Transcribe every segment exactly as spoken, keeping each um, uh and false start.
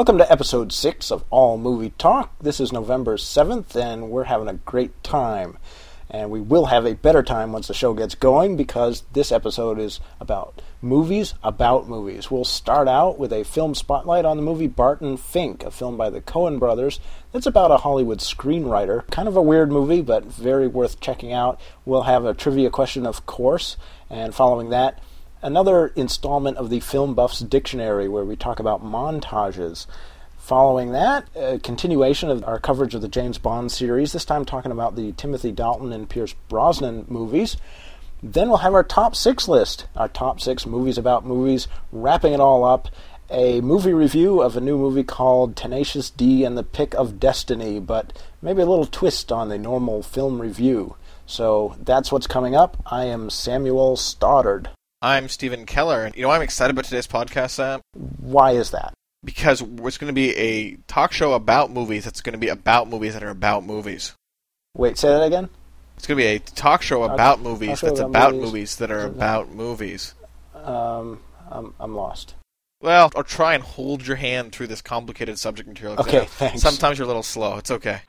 Welcome to episode six of All Movie Talk. This is November seventh, and we're having a great time. And we will have a better time once the show gets going, because this episode is about movies about movies. We'll start out with a film spotlight on the movie Barton Fink, a film by the Coen brothers that's about a Hollywood screenwriter. Kind of a weird movie, but very worth checking out. We'll have a trivia question, of course, and following that, another installment of the Film Buffs Dictionary, where we talk about montages. Following that, a continuation of our coverage of the James Bond series, this time talking about the Timothy Dalton and Pierce Brosnan movies. Then we'll have our top six list, our top six movies about movies, wrapping it all up. A movie review of a new movie called Tenacious D and the Pick of Destiny, but maybe a little twist on the normal film review. So that's what's coming up. I am Samuel Stoddard. I'm Stephen Keller. You know why I'm excited about today's podcast, Sam? Why is that? Because it's going to be a talk show about movies that's going to be about movies that are about movies. Wait, say that again? It's going to be a talk show about talk, movies talk that's about, about movies. movies that are about movies. Um, I'm, I'm lost. Well, I'll try and hold your hand through this complicated subject material. Okay, thanks. Sometimes you're a little slow. It's okay.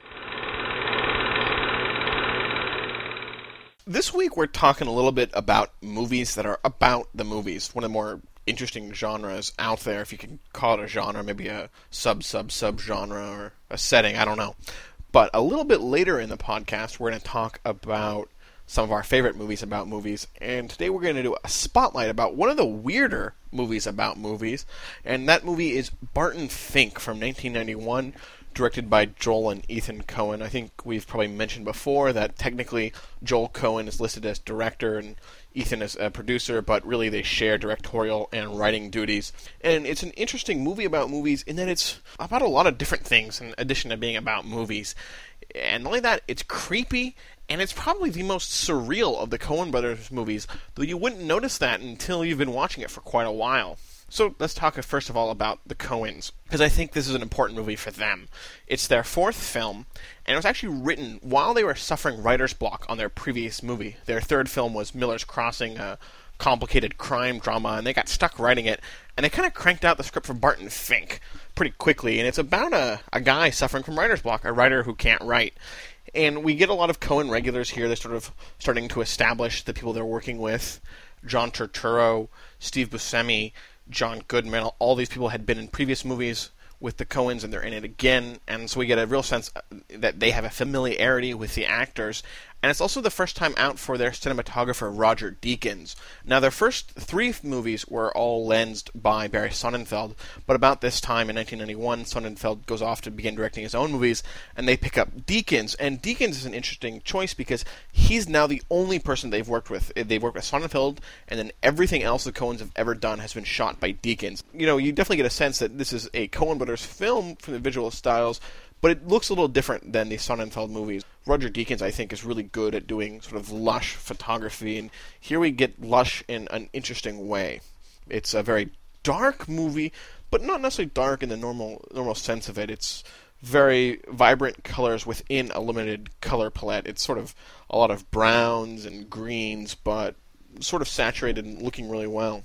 This week we're talking a little bit about movies that are about the movies. One of the more interesting genres out there, if you can call it a genre, maybe a sub-sub-sub-genre or a setting, I don't know. But a little bit later in the podcast, we're going to talk about some of our favorite movies about movies, and today we're going to do a spotlight about one of the weirder movies about movies, and that movie is Barton Fink from nineteen ninety-one, directed by Joel and Ethan Coen. I think we've probably mentioned before that technically Joel Coen is listed as director and Ethan is a producer, but really they share directorial and writing duties. And it's an interesting movie about movies in that it's about a lot of different things in addition to being about movies. And not only that, it's creepy, and it's probably the most surreal of the Coen brothers movies, though you wouldn't notice that until you've been watching it for quite a while. So let's talk first of all about the Coens, because I think this is an important movie for them. It's their fourth film, and it was actually written while they were suffering writer's block on their previous movie. Their third film was Miller's Crossing, a complicated crime drama, and they got stuck writing it, and they kind of cranked out the script for Barton Fink pretty quickly, and it's about a, a guy suffering from writer's block, a writer who can't write. And we get a lot of Coen regulars here. They're sort of starting to establish the people they're working with. John Turturro, Steve Buscemi, John Goodman, all these people had been in previous movies with the Coens, and they're in it again, and so we get a real sense that they have a familiarity with the actors. And it's also the first time out for their cinematographer, Roger Deakins. Now, their first three movies were all lensed by Barry Sonnenfeld, but about this time in nineteen ninety-one, Sonnenfeld goes off to begin directing his own movies, and they pick up Deakins. And Deakins is an interesting choice because he's now the only person they've worked with. They've worked with Sonnenfeld, and then everything else the Coens have ever done has been shot by Deakins. You know, you definitely get a sense that this is a Coen brothers film from the visual styles, but it looks a little different than the Sonnenfeld movies. Roger Deakins, I think, is really good at doing sort of lush photography, and here we get lush in an interesting way. It's a very dark movie, but not necessarily dark in the normal normal sense of it. It's very vibrant colors within a limited color palette. It's sort of a lot of browns and greens, but sort of saturated and looking really well.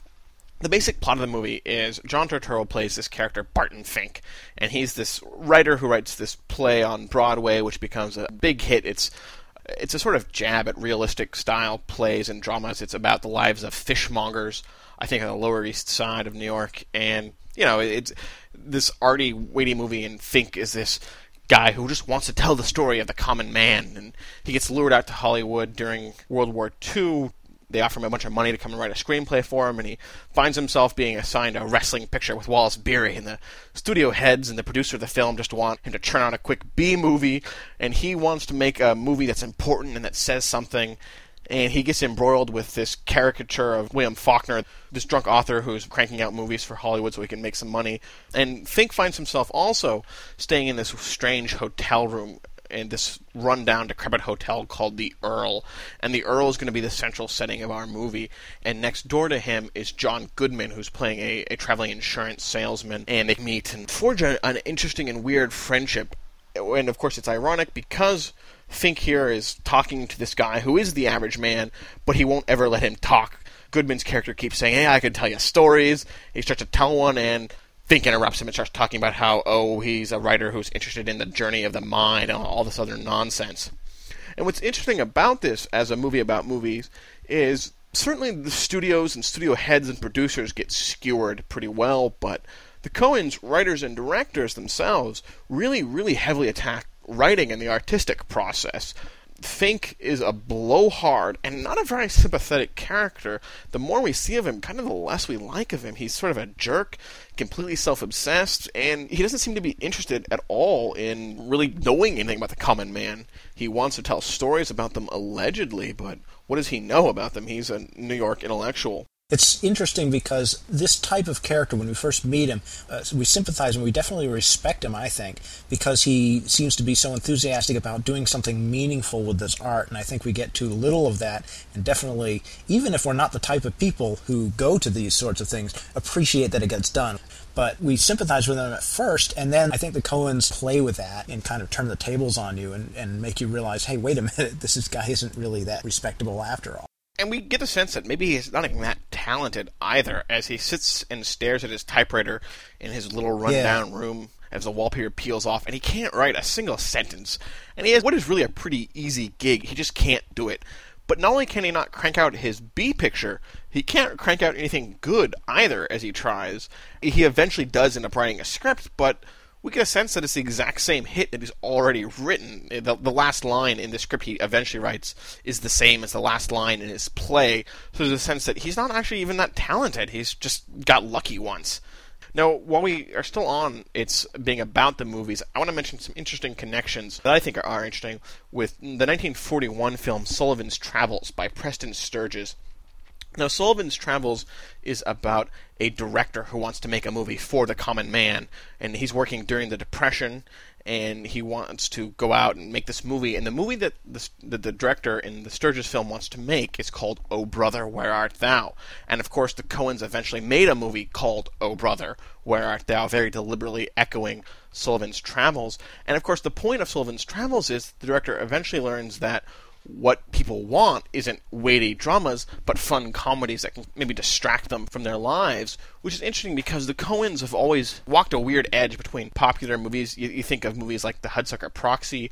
The basic plot of the movie is John Turturro plays this character, Barton Fink, and he's this writer who writes this play on Broadway, which becomes a big hit. It's it's a sort of jab at realistic style plays and dramas. It's about the lives of fishmongers, I think, on the Lower East Side of New York, and you know, it's this arty, weighty movie, and Fink is this guy who just wants to tell the story of the common man, and he gets lured out to Hollywood during World War Two. They offer him a bunch of money to come and write a screenplay for him, and he finds himself being assigned a wrestling picture with Wallace Beery, and the studio heads and the producer of the film just want him to churn out a quick B-movie, and he wants to make a movie that's important and that says something, and he gets embroiled with this caricature of William Faulkner, this drunk author who's cranking out movies for Hollywood so he can make some money. And Fink finds himself also staying in this strange hotel room in this run-down, decrepit hotel called the Earl. And the Earl is going to be the central setting of our movie. And next door to him is John Goodman, who's playing a, a traveling insurance salesman. And they meet and forge a, an interesting and weird friendship. And, of course, it's ironic because Fink here is talking to this guy who is the average man, but he won't ever let him talk. Goodman's character keeps saying, hey, I could tell you stories. He starts to tell one, and Fink interrupts him and starts talking about how, oh, he's a writer who's interested in the journey of the mind and all this other nonsense. And what's interesting about this as a movie about movies is certainly the studios and studio heads and producers get skewered pretty well, but the Coens, writers and directors themselves, really, really heavily attack writing and the artistic process. Fink is a blowhard and not a very sympathetic character. The more we see of him, kind of the less we like of him. He's sort of a jerk, completely self-obsessed, and he doesn't seem to be interested at all in really knowing anything about the common man. He wants to tell stories about them allegedly, but what does he know about them? He's a New York intellectual. It's interesting because this type of character, when we first meet him, uh, we sympathize and we definitely respect him, I think, because he seems to be so enthusiastic about doing something meaningful with this art, and I think we get too little of that, and definitely, even if we're not the type of people who go to these sorts of things, appreciate that it gets done. But we sympathize with him at first, and then I think the Coens play with that and kind of turn the tables on you and, and make you realize, hey, wait a minute, this is, guy isn't really that respectable after all. And we get the sense that maybe he's not even that talented either, as he sits and stares at his typewriter in his little rundown yeah. room as the wallpaper peels off, and he can't write a single sentence. And he has what is really a pretty easy gig. He just can't do it. But not only can he not crank out his B picture, he can't crank out anything good either as he tries. He eventually does end up writing a script, but we get a sense that it's the exact same hit that he's already written. The, the last line in the script he eventually writes is the same as the last line in his play, so there's a sense that he's not actually even that talented. He's just got lucky once. Now, while we are still on it's being about the movies, I want to mention some interesting connections that I think are, are interesting with the nineteen forty-one film Sullivan's Travels by Preston Sturges. Now, Sullivan's Travels is about a director who wants to make a movie for the common man, and he's working during the Depression, and he wants to go out and make this movie. And the movie that the, that the director in the Sturges film wants to make is called Oh Brother, Where Art Thou? And of course, the Coens eventually made a movie called Oh Brother, Where Art Thou? Very deliberately echoing Sullivan's Travels. And of course, the point of Sullivan's Travels is the director eventually learns that what people want isn't weighty dramas, but fun comedies that can maybe distract them from their lives, which is interesting because the Coens have always walked a weird edge between popular movies. You, you think of movies like The Hudsucker Proxy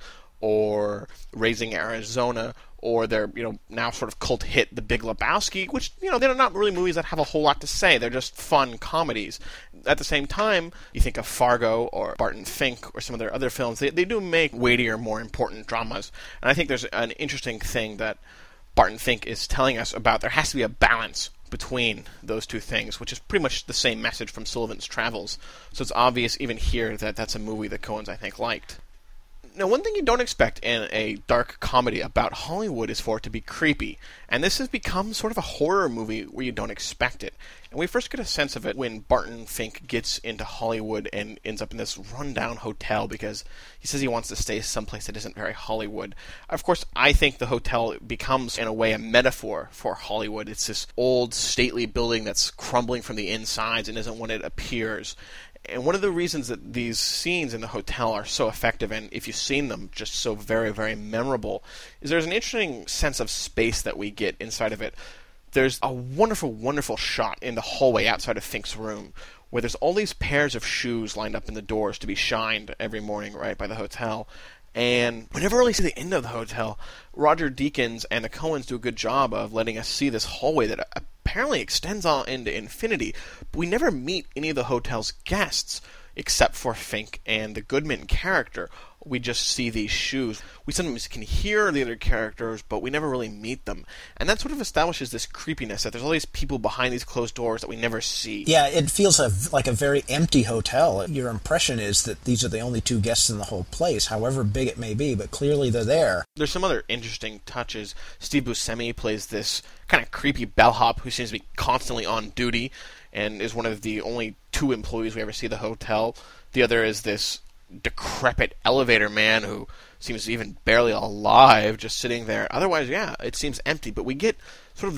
or Raising Arizona, or their, you know, now sort of cult hit The Big Lebowski, which, you know, they're not really movies that have a whole lot to say. They're just fun comedies. At the same time, you think of Fargo or Barton Fink or some of their other films, they, they do make weightier, more important dramas. And I think there's an interesting thing that Barton Fink is telling us about. There has to be a balance between those two things, which is pretty much the same message from Sullivan's Travels. So it's obvious even here that that's a movie that Coens, I think, liked. Now, one thing you don't expect in a dark comedy about Hollywood is for it to be creepy, and this has become sort of a horror movie where you don't expect it. And we first get a sense of it when Barton Fink gets into Hollywood and ends up in this rundown hotel because he says he wants to stay someplace that isn't very Hollywood. Of course, I think the hotel becomes, in a way, a metaphor for Hollywood. It's this old, stately building that's crumbling from the insides and isn't what it appears. And one of the reasons that these scenes in the hotel are so effective, and if you've seen them, just so very, very memorable, is there's an interesting sense of space that we get inside of it. There's a wonderful, wonderful shot in the hallway outside of Fink's room, where there's all these pairs of shoes lined up in the doors to be shined every morning, right, by the hotel. And we never really see the end of the hotel. Roger Deakins and the Coens do a good job of letting us see this hallway that apparently extends on into infinity, but we never meet any of the hotel's guests except for Fink and the Goodman character. We just see these shoes. We sometimes can hear the other characters, but we never really meet them. And that sort of establishes this creepiness, that there's all these people behind these closed doors that we never see. Yeah, it feels a, like a very empty hotel. Your impression is that these are the only two guests in the whole place, however big it may be, but clearly they're there. There's some other interesting touches. Steve Buscemi plays this kind of creepy bellhop who seems to be constantly on duty and is one of the only two employees we ever see at the hotel. The other is this decrepit elevator man who seems even barely alive, just sitting there. Otherwise, yeah, it seems empty, but we get sort of these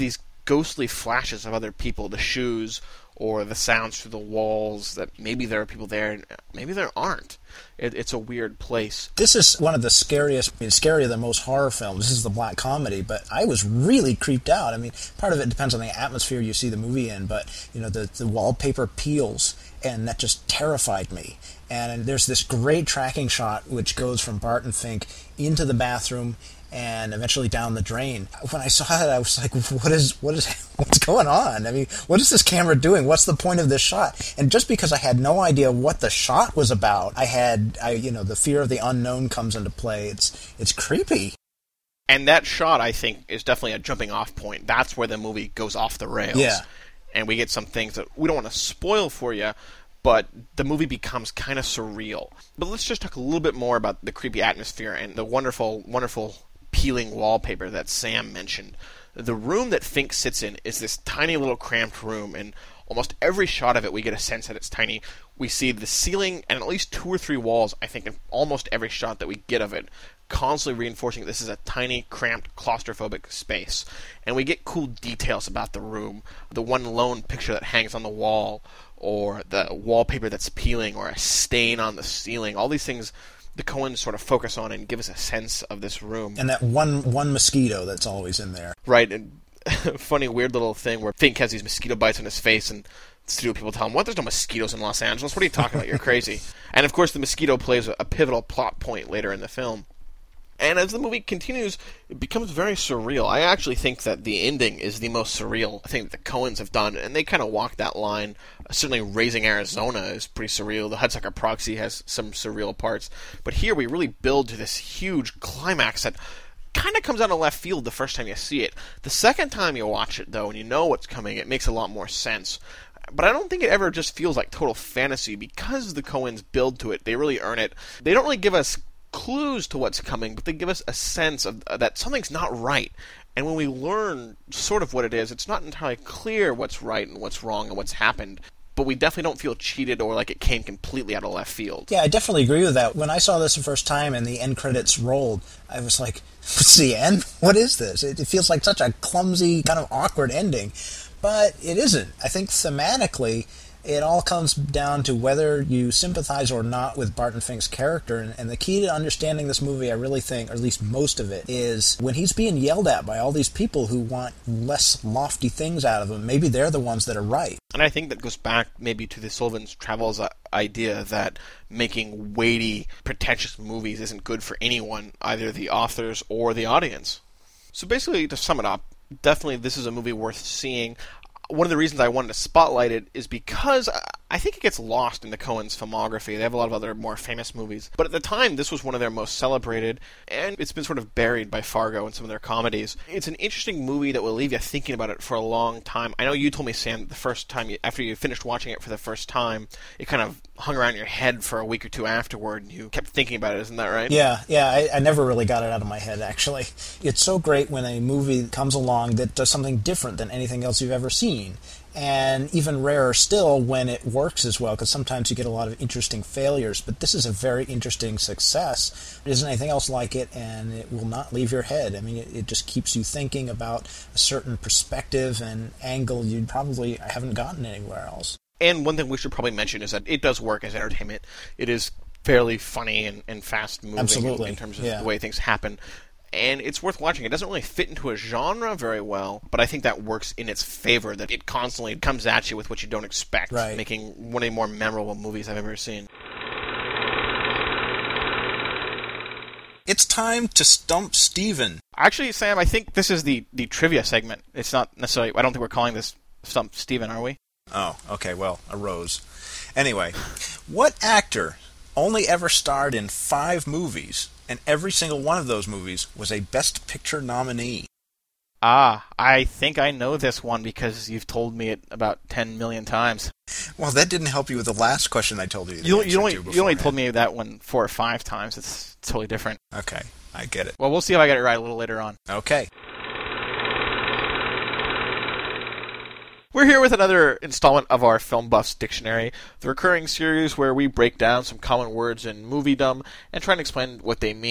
ghostly flashes of other people, the shoes or the sounds through the walls, that maybe there are people there and maybe there aren't. It, it's a weird place. This is one of the scariest, I mean, scarier than most horror films. This is the black comedy, but I was really creeped out. I mean, part of it depends on the atmosphere you see the movie in, but, you know, the, the wallpaper peels, and that just terrified me. And there's this great tracking shot which goes from Barton Fink into the bathroom and eventually down the drain. When I saw it, I was like, what is, what is, what's going on? I mean, what is this camera doing? What's the point of this shot? And just because I had no idea what the shot was about, I had, I, you know, the fear of the unknown comes into play. It's, it's creepy. And that shot, I think, is definitely a jumping off point. That's where the movie goes off the rails. Yeah. And we get some things that we don't want to spoil for you, but the movie becomes kind of surreal. But let's just talk a little bit more about the creepy atmosphere and the wonderful, wonderful peeling wallpaper that Sam mentioned. The room that Fink sits in is this tiny little cramped room, and almost every shot of it we get a sense that it's tiny. We see the ceiling and at least two or three walls, I think, in almost every shot that we get of it, constantly reinforcing this is a tiny, cramped, claustrophobic space. And we get cool details about the room. The one lone picture that hangs on the wall, or the wallpaper that's peeling, or a stain on the ceiling. All these things the Coens sort of focus on and give us a sense of this room. And that one one mosquito that's always in there. Right, and funny, weird little thing where Fink has these mosquito bites on his face, and studio people tell him, what, there's no mosquitoes in Los Angeles? What are you talking about? You're crazy. And of course the mosquito plays a pivotal plot point later in the film. And as the movie continues, it becomes very surreal. I actually think that the ending is the most surreal thing that the Coens have done, and they kind of walk that line. Certainly Raising Arizona is pretty surreal. The Hudsucker Proxy has some surreal parts. But here we really build to this huge climax that kind of comes out of left field the first time you see it. The second time you watch it, though, and you know what's coming, it makes a lot more sense. But I don't think it ever just feels like total fantasy. Because the Coens build to it, they really earn it. They don't really give us clues to what's coming, but they give us a sense of uh, that something's not right. And when we learn sort of what it is, it's not entirely clear what's right and what's wrong and what's happened. But we definitely don't feel cheated or like it came completely out of left field. Yeah, I definitely agree with that. When I saw this the first time and the end credits rolled, I was like, what's the end? What is this? It, it feels like such a clumsy, kind of awkward ending. But it isn't. I think thematically, it all comes down to whether you sympathize or not with Barton Fink's character. And, and the key to understanding this movie, I really think, or at least most of it, is when he's being yelled at by all these people who want less lofty things out of him, maybe they're the ones that are right. And I think that goes back maybe to the Sullivan's Travels idea that making weighty, pretentious movies isn't good for anyone, either the authors or the audience. So basically, to sum it up, definitely this is a movie worth seeing. One of the reasons I wanted to spotlight it is because I think it gets lost in the Coens' filmography. They have a lot of other more famous movies. But at the time, this was one of their most celebrated, and it's been sort of buried by Fargo and some of their comedies. It's an interesting movie that will leave you thinking about it for a long time. I know you told me, Sam, the first time, you, after you finished watching it for the first time, it kind of hung around your head for a week or two afterward, and you kept thinking about it. Isn't that right? Yeah, yeah. I, I never really got it out of my head, actually. It's so great when a movie comes along that does something different than anything else you've ever seen. And even rarer still when it works as well, because sometimes you get a lot of interesting failures. But this is a very interesting success. There isn't anything else like it, and it will not leave your head. I mean, it, it just keeps you thinking about a certain perspective and angle you probably haven't gotten anywhere else. And one thing we should probably mention is that it does work as entertainment. It is fairly funny and, and fast-moving Absolutely. in terms of yeah. the way things happen. And it's worth watching. It doesn't really fit into a genre very well, but I think that works in its favor, that it constantly comes at you with what you don't expect, right. making one of the more memorable movies I've ever seen. It's time to stump Steven. Actually, Sam, I think this is the, the trivia segment. It's not necessarily... I don't think we're calling this Stump Steven, are we? Oh, okay, well, a rose. Anyway, what actor only ever starred in five movies, and every single one of those movies was a Best Picture nominee? Ah, I think I know this one because you've told me it about ten million times. Well, that didn't help you with the last question I told you. You, you, only, you only told me that one four or five times. It's totally different. Okay, I get it. Well, we'll see if I get it right a little later on. Okay. We're here with another installment of our Film Buffs Dictionary, the recurring series where we break down some common words in moviedom and try and explain what they mean.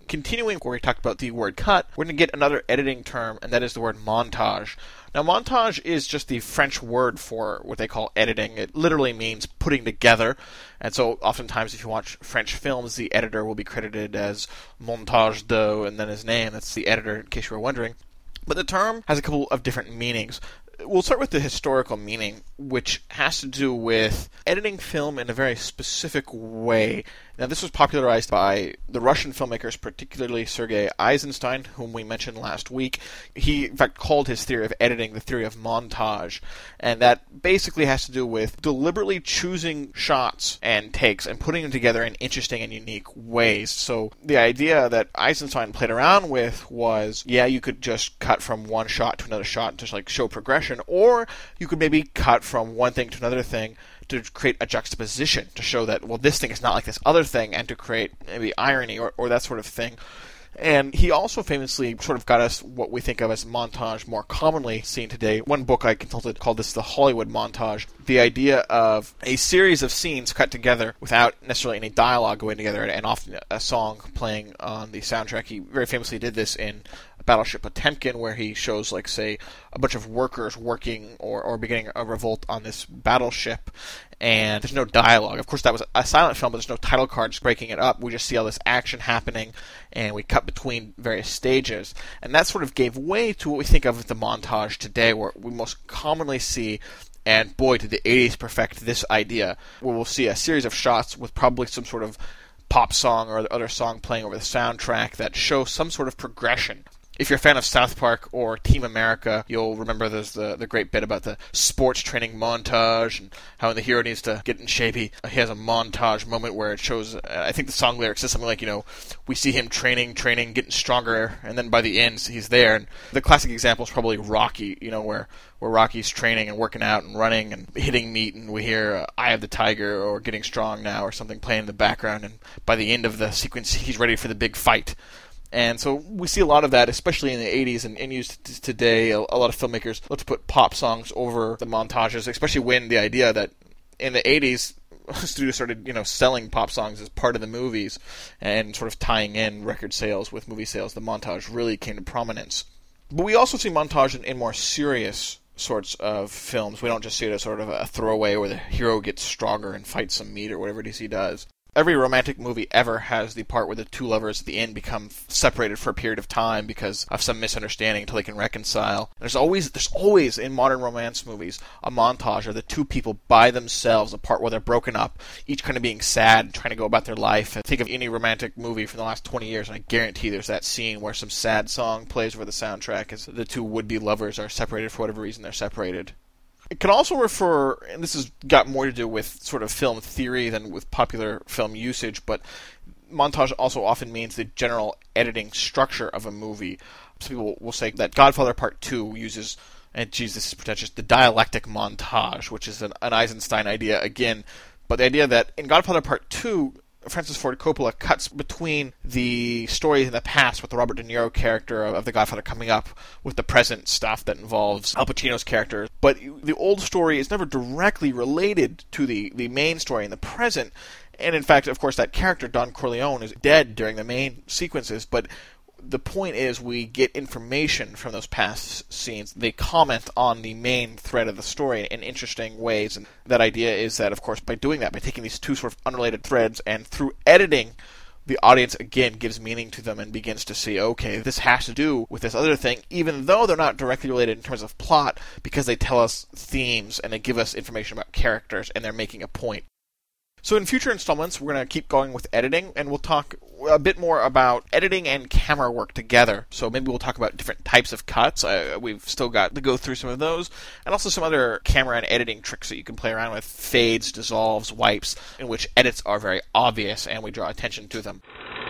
continuing where we talked about the word cut, we're going to get another editing term, and that is the word montage. Now, montage is just the French word for what they call editing. It literally means putting together, and so oftentimes if you watch French films, the editor will be credited as montage de, and then his name, that's the editor, in case you were wondering. But the term has a couple of different meanings. We'll start with the historical meaning, which has to do with editing film in a very specific way. Now, this was popularized by the Russian filmmakers, particularly Sergei Eisenstein, whom we mentioned last week. He, in fact, called his theory of editing the theory of montage, and that basically has to do with deliberately choosing shots and takes and putting them together in interesting and unique ways. So the idea that Eisenstein played around with was, yeah, you could just cut from one shot to another shot and just like show progression, or you could maybe cut from one thing to another thing to create a juxtaposition to show that, well, this thing is not like this other thing, and to create maybe irony or, or that sort of thing. And he also famously sort of got us what we think of as montage more commonly seen today. One book I consulted called this the Hollywood montage. The idea of a series of scenes cut together without necessarily any dialogue going together, and often a song playing on the soundtrack. He very famously did this in Battleship Potemkin, where he shows, like, say, a bunch of workers working or, or beginning a revolt on this battleship, and there's no dialogue. Of course, that was a silent film, but there's no title cards breaking it up. We just see all this action happening, and we cut between various stages. And that sort of gave way to what we think of as the montage today, where we most commonly see, and boy, did the eighties perfect this idea, where we'll see a series of shots with probably some sort of pop song or other song playing over the soundtrack that show some sort of progression. If you're a fan of South Park or Team America, you'll remember there's the, the great bit about the sports training montage and how the hero needs to get in shape. He, he has a montage moment where it shows, uh, I think the song lyrics is something like, you know, we see him training, training, getting stronger, and then by the end he's there. And the classic example is probably Rocky, you know, where, where Rocky's training and working out and running and hitting meat, and we hear uh, Eye of the Tiger or Getting Strong Now or something playing in the background, and by the end of the sequence he's ready for the big fight. And so we see a lot of that, especially in the eighties, and, and used t- today. A, a lot of filmmakers love to put pop songs over the montages, especially when the idea that in the eighties, studios started, you know, selling pop songs as part of the movies and sort of tying in record sales with movie sales. The montage really came to prominence. But we also see montage in, in more serious sorts of films. We don't just see it as sort of a throwaway where the hero gets stronger and fights some meat or whatever it is he does. Every romantic movie ever has the part where the two lovers at the end become separated for a period of time because of some misunderstanding until they can reconcile. There's always, there's always in modern romance movies a montage of the two people by themselves, a part where they're broken up, each kind of being sad and trying to go about their life. And think of any romantic movie from the last twenty years, and I guarantee there's that scene where some sad song plays over the soundtrack as the two would-be lovers are separated for whatever reason they're separated. It can also refer, and this has got more to do with sort of film theory than with popular film usage, but montage also often means the general editing structure of a movie. Some people will say that Godfather Part two uses, and geez, this is pretentious, the dialectic montage, which is an, an Eisenstein idea again, but the idea that in Godfather Part two, Francis Ford Coppola cuts between the stories in the past with the Robert De Niro character of The Godfather coming up with the present stuff that involves Al Pacino's character. But the old story is never directly related to the, the main story in the present. And in fact, of course, that character, Don Corleone, is dead during the main sequences, but the point is we get information from those past scenes. They comment on the main thread of the story in interesting ways. And that idea is that, of course, by doing that, by taking these two sort of unrelated threads and through editing, the audience, again, gives meaning to them and begins to see, okay, this has to do with this other thing, even though they're not directly related in terms of plot, because they tell us themes and they give us information about characters and they're making a point. So in future installments, we're going to keep going with editing, and we'll talk a bit more about editing and camera work together. So maybe we'll talk about different types of cuts. Uh, we've still got to go through some of those, and also some other camera and editing tricks that you can play around with, fades, dissolves, wipes, in which edits are very obvious, and we draw attention to them.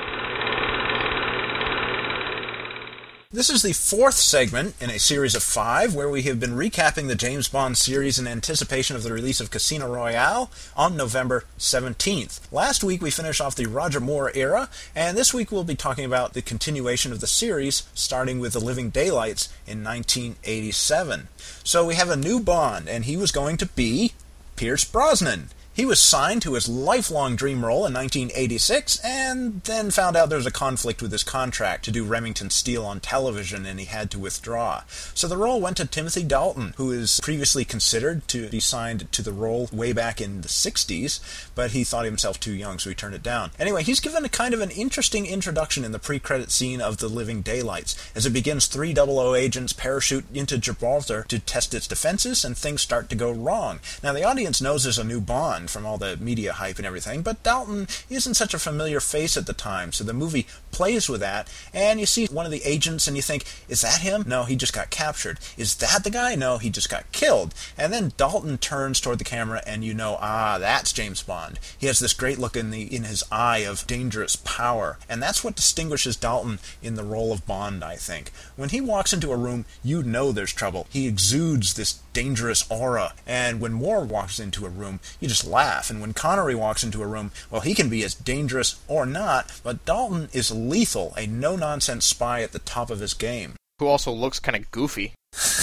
This is the fourth segment in a series of five where we have been recapping the James Bond series in anticipation of the release of Casino Royale on November seventeenth. Last week we finished off the Roger Moore era, and this week we'll be talking about the continuation of the series, starting with The Living Daylights in nineteen eighty-seven. So we have a new Bond, and he was going to be Pierce Brosnan. He was signed to his lifelong dream role in nineteen eighty-six, and then found out there was a conflict with his contract to do Remington Steele on television, and he had to withdraw. So the role went to Timothy Dalton, who is previously considered to be signed to the role way back in the sixties, but he thought himself too young, so he turned it down. Anyway, he's given a kind of an interesting introduction in the pre-credit scene of The Living Daylights. As it begins, three double O agents parachute into Gibraltar to test its defenses, and things start to go wrong. Now, the audience knows there's a new Bond from all the media hype and everything, but Dalton isn't such a familiar face at the time, so the movie plays with that, and you see one of the agents and you think, is that him? No, he just got captured. Is that the guy? No, he just got killed. And then Dalton turns toward the camera and you know, ah, that's James Bond. He has this great look in the in his eye of dangerous power, and that's what distinguishes Dalton in the role of Bond, I think. When he walks into a room, you know there's trouble. He exudes this dangerous aura, and when Moore walks into a room, you just laugh. And when Connery walks into a room, well, he can be as dangerous or not, but Dalton is lethal, a no-nonsense spy at the top of his game. Who also looks kind of goofy.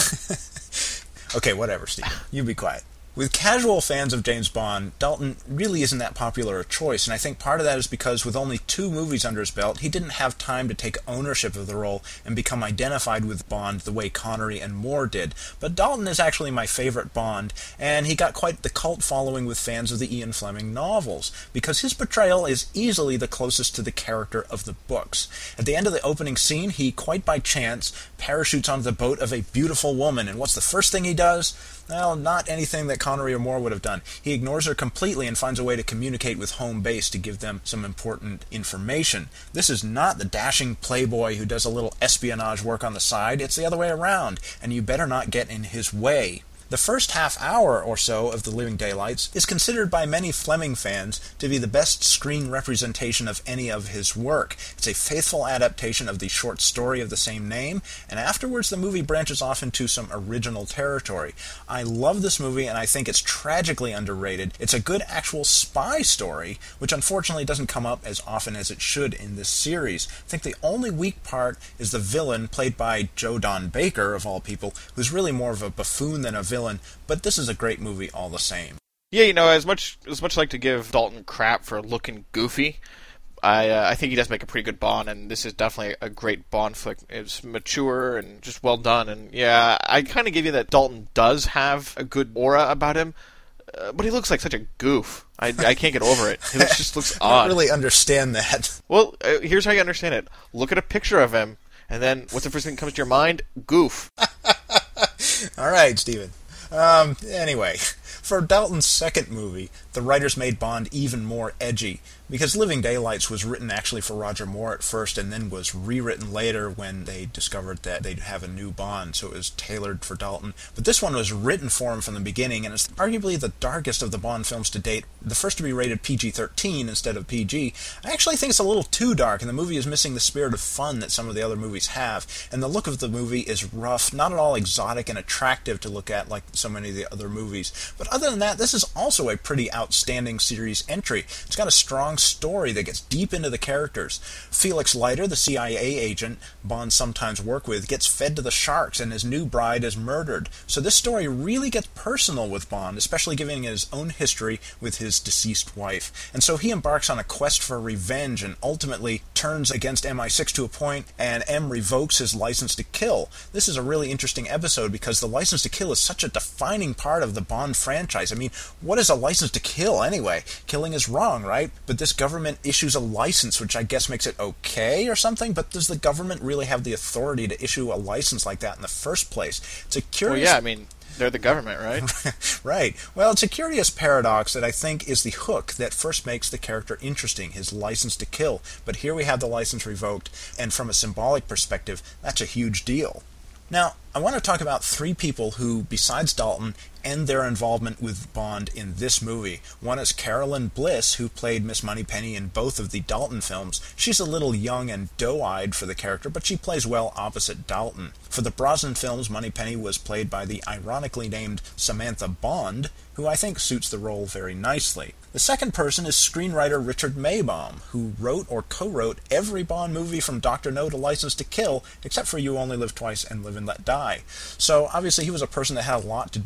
Okay, whatever, Steve. You be quiet. With casual fans of James Bond, Dalton really isn't that popular a choice, and I think part of that is because with only two movies under his belt, he didn't have time to take ownership of the role and become identified with Bond the way Connery and Moore did. But Dalton is actually my favorite Bond, and he got quite the cult following with fans of the Ian Fleming novels, because his portrayal is easily the closest to the character of the books. At the end of the opening scene, he, quite by chance, parachutes onto the boat of a beautiful woman, and what's the first thing he does? Well, not anything that Connery or Moore would have done. He ignores her completely and finds a way to communicate with home base to give them some important information. This is not the dashing playboy who does a little espionage work on the side. It's the other way around, and you better not get in his way. The first half hour or so of The Living Daylights is considered by many Fleming fans to be the best screen representation of any of his work. It's a faithful adaptation of the short story of the same name, and afterwards the movie branches off into some original territory. I love this movie, and I think it's tragically underrated. It's a good actual spy story, which unfortunately doesn't come up as often as it should in this series. I think the only weak part is the villain, played by Joe Don Baker, of all people, who's really more of a buffoon than a villain. But this is a great movie all the same. Yeah, you know, as much as much like to give Dalton crap for looking goofy, I uh, I think he does make a pretty good Bond, and this is definitely a great Bond flick. It's mature and just well done, and yeah, I kind of give you that Dalton does have a good aura about him, uh, but he looks like such a goof. I, I can't get over it. He looks, just looks odd. I don't really understand that. Well, uh, here's how you understand it. Look at a picture of him, and then what's the first thing that comes to your mind? Goof. All right, Steven. Um, anyway, for Dalton's second movie, the writers made Bond even more edgy, because Living Daylights was written actually for Roger Moore at first and then was rewritten later when they discovered that they'd have a new Bond, so it was tailored for Dalton. But this one was written for him from the beginning, and it's arguably the darkest of the Bond films to date, the first to be rated P G thirteen instead of P G. I actually think it's a little too dark, and the movie is missing the spirit of fun that some of the other movies have, and the look of the movie is rough, not at all exotic and attractive to look at like so many of the other movies. But other than that, this is also a pretty outstanding series entry. It's got a strong story that gets deep into the characters. Felix Leiter, the C I A agent Bond sometimes work with, gets fed to the sharks and his new bride is murdered. So this story really gets personal with Bond, especially giving his own history with his deceased wife. And so he embarks on a quest for revenge and ultimately turns against M I six to a point, and M revokes his license to kill. This is a really interesting episode because the license to kill is such a defining part of the Bond franchise. I mean, what is a license to kill anyway? Killing is wrong, right? But this government issues a license, which I guess makes it okay or something, but does the government really have the authority to issue a license like that in the first place? It's a curious... Well, yeah, I mean, they're the government, right? Right. Well, it's a curious paradox that I think is the hook that first makes the character interesting, his license to kill. But here we have the license revoked, and from a symbolic perspective, that's a huge deal. Now, I want to talk about three people who, besides Dalton, end their involvement with Bond in this movie. One is Carolyn Bliss, who played Miss Moneypenny in both of the Dalton films. She's a little young and doe-eyed for the character, but she plays well opposite Dalton. For the Brosnan films, Moneypenny was played by the ironically named Samantha Bond, who I think suits the role very nicely. The second person is screenwriter Richard Maybaum, who wrote or co-wrote every Bond movie from Doctor No to License to Kill, except for You Only Live Twice and Live and Let Die. So obviously he was a person that had a lot to do with defining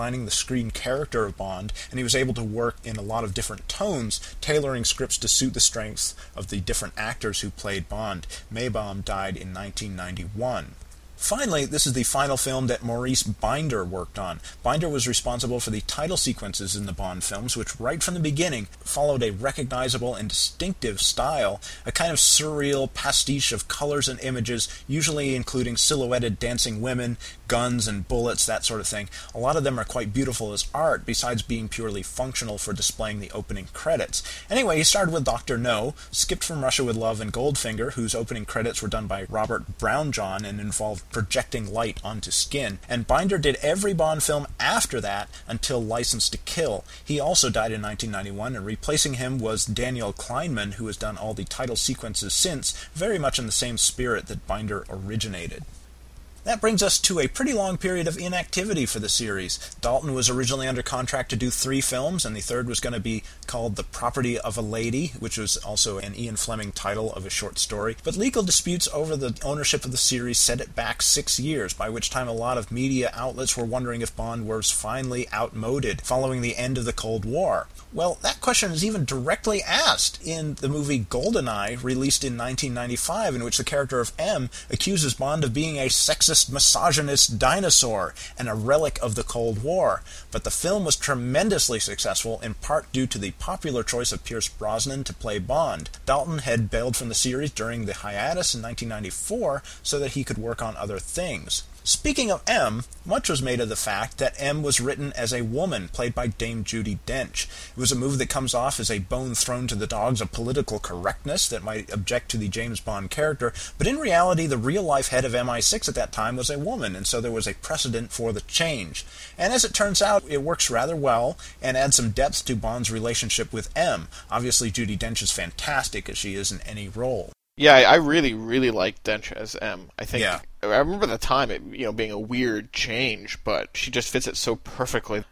defining the screen character of Bond, and he was able to work in a lot of different tones, tailoring scripts to suit the strengths of the different actors who played Bond. Maybaum died in nineteen ninety-one. Finally, this is the final film that Maurice Binder worked on. Binder was responsible for the title sequences in the Bond films, which right from the beginning followed a recognizable and distinctive style, a kind of surreal pastiche of colors and images, usually including silhouetted dancing women, guns and bullets, that sort of thing. A lot of them are quite beautiful as art, besides being purely functional for displaying the opening credits. Anyway, he started with Doctor No, skipped from Russia with Love and Goldfinger, whose opening credits were done by Robert Brownjohn and involved projecting light onto skin, and Binder did every Bond film after that until License to Kill. He also died in nineteen ninety-one, and replacing him was Daniel Kleinman, who has done all the title sequences since, very much in the same spirit that Binder originated. That brings us to a pretty long period of inactivity for the series. Dalton was originally under contract to do three films, and the third was going to be called The Property of a Lady, which was also an Ian Fleming title of a short story. But legal disputes over the ownership of the series set it back six years, by which time a lot of media outlets were wondering if Bond was finally outmoded following the end of the Cold War. Well, that question is even directly asked in the movie GoldenEye, released in nineteen ninety-five, in which the character of M accuses Bond of being a sexist, misogynist dinosaur and a relic of the Cold War. But the film was tremendously successful, in part due to the popular choice of Pierce Brosnan to play Bond. Dalton had bailed from the series during the hiatus in nineteen ninety-four so that he could work on other things. Speaking of M, much was made of the fact that M was written as a woman, played by Dame Judi Dench. It was a move that comes off as a bone thrown to the dogs of political correctness that might object to the James Bond character, but in reality the real-life head of M I six at that time was a woman, and so there was a precedent for the change. And as it turns out, it works rather well, and adds some depth to Bond's relationship with M. Obviously Judi Dench is fantastic, as she is in any role. Yeah, I I really, really like Dench as M. I think Yeah. I remember the time it you know being a weird change, but she just fits it so perfectly.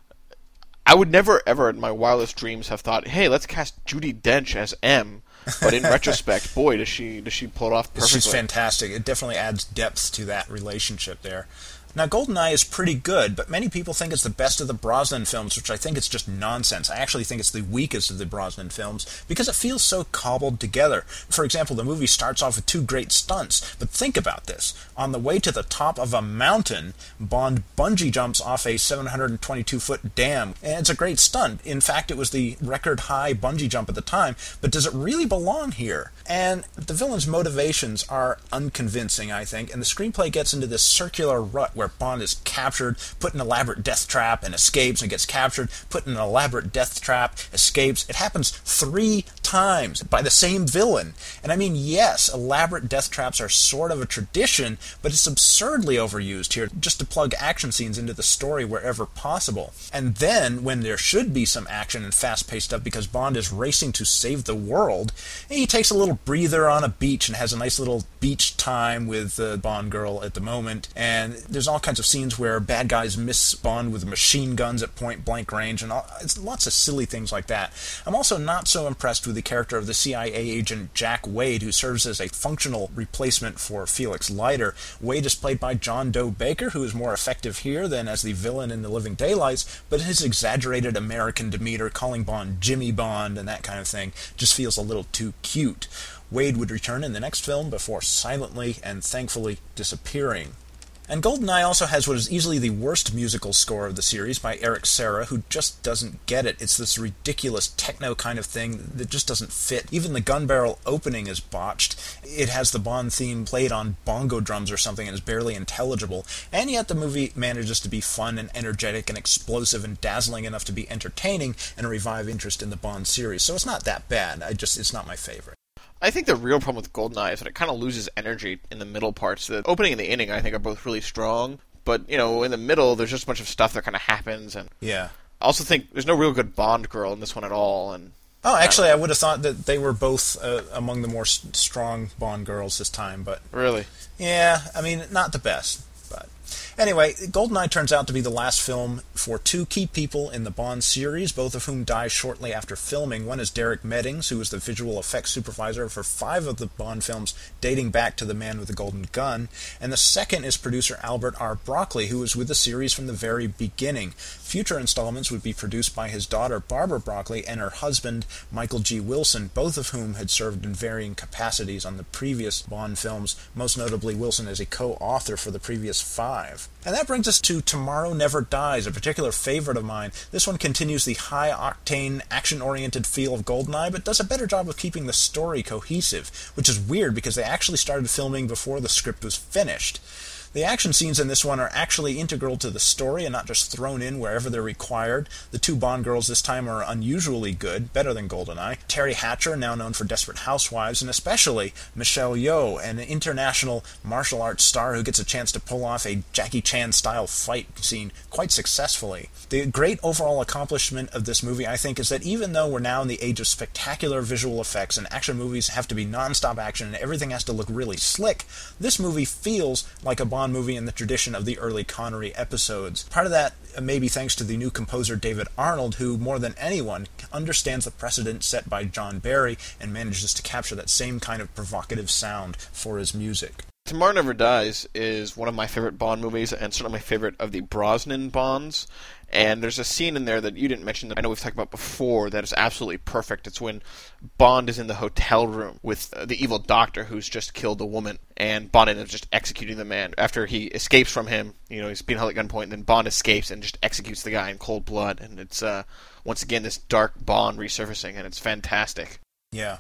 I would never, ever in my wildest dreams have thought, hey, let's cast Judi Dench as M. But in retrospect, boy, does she does she pull it off perfectly. She's fantastic. It definitely adds depth to that relationship there. Now, GoldenEye is pretty good, but many people think it's the best of the Brosnan films, which I think it's just nonsense. I actually think it's the weakest of the Brosnan films, because it feels so cobbled together. For example, the movie starts off with two great stunts, but think about this. On the way to the top of a mountain, Bond bungee jumps off a seven hundred twenty-two foot dam, and it's a great stunt. In fact, it was the record-high bungee jump at the time, but does it really belong here? And the villain's motivations are unconvincing, I think, and the screenplay gets into this circular rut where Bond is captured, put in an elaborate death trap, and escapes, and gets captured, put in an elaborate death trap, escapes. It happens three times by the same villain. And I mean, yes, elaborate death traps are sort of a tradition, but it's absurdly overused here, just to plug action scenes into the story wherever possible. And then, when there should be some action and fast-paced stuff because Bond is racing to save the world, he takes a little breather on a beach and has a nice little beach time with the Bond girl at the moment, and there's all kinds of scenes where bad guys miss Bond with machine guns at point-blank range, and all, it's lots of silly things like that. I'm also not so impressed with the character of the C I A agent Jack Wade, who serves as a functional replacement for Felix Leiter. Wade is played by John Doe Baker, who is more effective here than as the villain in The Living Daylights, but his exaggerated American demeanor, calling Bond Jimmy Bond and that kind of thing, just feels a little too cute. Wade would return in the next film before silently and thankfully disappearing. And GoldenEye also has what is easily the worst musical score of the series by Eric Serra, who just doesn't get it. It's this ridiculous techno kind of thing that just doesn't fit. Even the gun barrel opening is botched. It has the Bond theme played on bongo drums or something and is barely intelligible. And yet the movie manages to be fun and energetic and explosive and dazzling enough to be entertaining and revive interest in the Bond series. So it's not that bad. I just it's not my favorite. I think the real problem with GoldenEye is that it kind of loses energy in the middle parts. The opening and the ending, I think, are both really strong, but, you know, in the middle, there's just a bunch of stuff that kind of happens, and yeah. I also think there's no real good Bond girl in this one at all, and Oh, actually, I would have thought that they were both uh, among the more s- strong Bond girls this time, but really, yeah, I mean, not the best. But Anyway, GoldenEye turns out to be the last film for two key people in the Bond series, both of whom die shortly after filming. One is Derek Meddings, who was the visual effects supervisor for five of the Bond films dating back to The Man with the Golden Gun, and the second is producer Albert R. Broccoli, who was with the series from the very beginning. Future installments would be produced by his daughter Barbara Broccoli and her husband Michael G. Wilson, both of whom had served in varying capacities on the previous Bond films, most notably Wilson as a co-author for the previous five. And that brings us to Tomorrow Never Dies, a particular favorite of mine. This one continues the high-octane, action-oriented feel of GoldenEye, but does a better job of keeping the story cohesive, which is weird because they actually started filming before the script was finished. The action scenes in this one are actually integral to the story and not just thrown in wherever they're required. The two Bond girls this time are unusually good, better than GoldenEye. Terry Hatcher, now known for Desperate Housewives, and especially Michelle Yeoh, an international martial arts star who gets a chance to pull off a Jackie Chan-style fight scene quite successfully. The great overall accomplishment of this movie, I think, is that even though we're now in the age of spectacular visual effects and action movies have to be non-stop action and everything has to look really slick, this movie feels like a Bond movie in the tradition of the early Connery episodes. Part of that may be thanks to the new composer David Arnold, who, more than anyone, understands the precedent set by John Barry and manages to capture that same kind of provocative sound for his music. Tomorrow Never Dies is one of my favorite Bond movies, and certainly my favorite of the Brosnan Bonds. And there's a scene in there that you didn't mention that I know we've talked about before that is absolutely perfect. It's when Bond is in the hotel room with uh, the evil doctor who's just killed a woman, and Bond ends up just executing the man. After he escapes from him, you know, he's being held at gunpoint, and then Bond escapes and just executes the guy in cold blood. And it's, uh, once again, this dark Bond resurfacing, and it's fantastic. Yeah.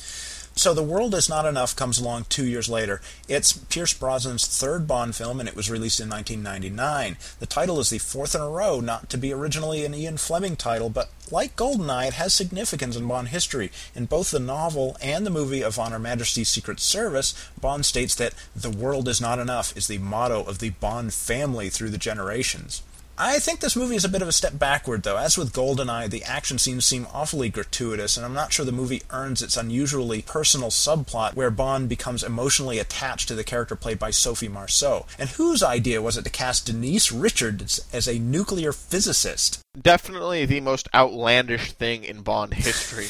So The World Is Not Enough comes along two years later. It's Pierce Brosnan's third Bond film, and it was released in nineteen ninety-nine. The title is the fourth in a row not to be originally an Ian Fleming title, but like GoldenEye, it has significance in Bond history. In both the novel and the movie of On Her Majesty's Secret Service, Bond states that the world is not enough is the motto of the Bond family through the generations. I think this movie is a bit of a step backward, though. As with GoldenEye, the action scenes seem awfully gratuitous, and I'm not sure the movie earns its unusually personal subplot where Bond becomes emotionally attached to the character played by Sophie Marceau. And whose idea was it to cast Denise Richards as a nuclear physicist? Definitely the most outlandish thing in Bond history.